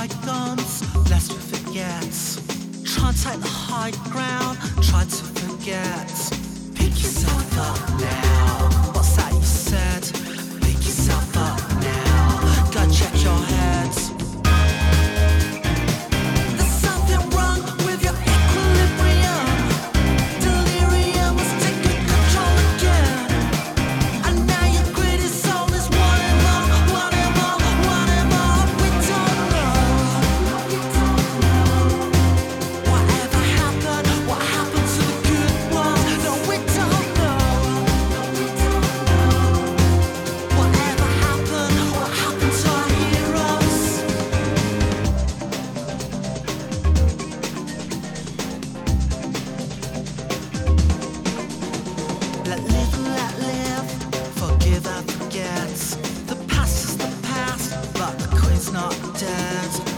bygones, lest we forget. Try and take the high ground, try to forget. Pick yourself up now. What's that you said? Pick yourself up now. Go check your head. There's something wrong with your equilibrium. Delirium has taken control again. And now your greedy soul is wanting more, wanting more, wanting more. We don't know. Whatever happened? What happened to the good ones? No, we don't know. Whatever happened? What happened to our heroes? Let live and let live, forgive and forget. The past is the past, but the queen's not dead.